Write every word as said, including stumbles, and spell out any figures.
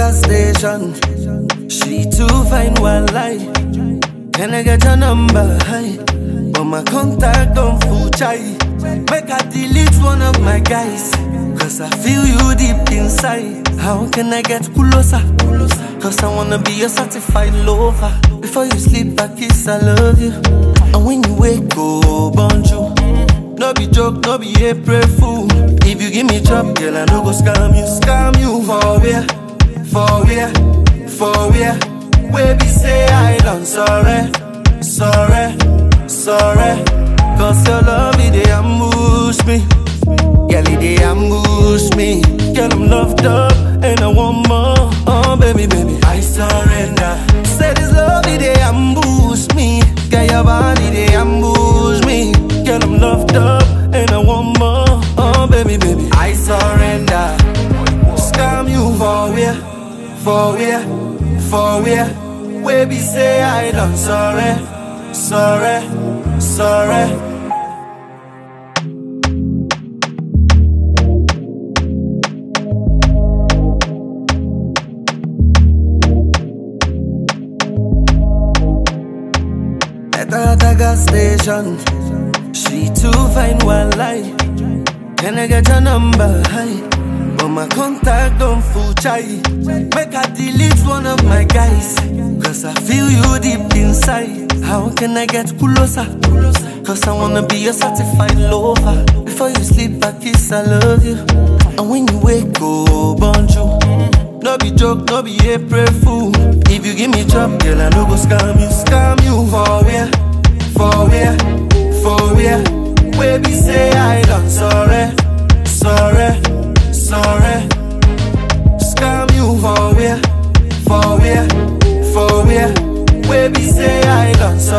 gas station. She too fine, one lie. Can I get your number? Hi. But my contact don't full chai. Make I delete one of my guys, cause I feel you deep inside. How can I get closer? Cause I wanna be a certified lover. Before you sleep, I kiss, I love you. And when you wake, oh, bonjour. No be joke, no be April fool. If you give me chop, girl, I no go scam you. Scam you for where? For where? For where? Where be say I done sorry, sorry, sorry. Cause your love, it dey ambush me. Girl, it dey ambush me. Girl, I'm loved up and I want more. Oh, baby, baby, I surrender. Say this love, it dey ambush me. Girl, your body, dey ambush me. Girl, I'm loved up and I want more. Oh, baby, baby, I surrender. Scam you for where? For where? For where? Where be say I done sorry, sorry, sorry. At the gas station, she too fine, one lie. Can I get your number? Hi. But my contact don't full chai. Make I delete one of my guys, cause I feel you deep inside. How can I get closer? Cause I wanna be a certified lover. Before you sleep, I kiss, I love you. And when you wake, oh, bonjour. No be joke, no be April fool. If you give me chop, girl, I no go scam you. Scam you for where? For where? For where? Where be say I done sorry, sorry, sorry. Scam you for where? For where? For where? Where be say I done sorry.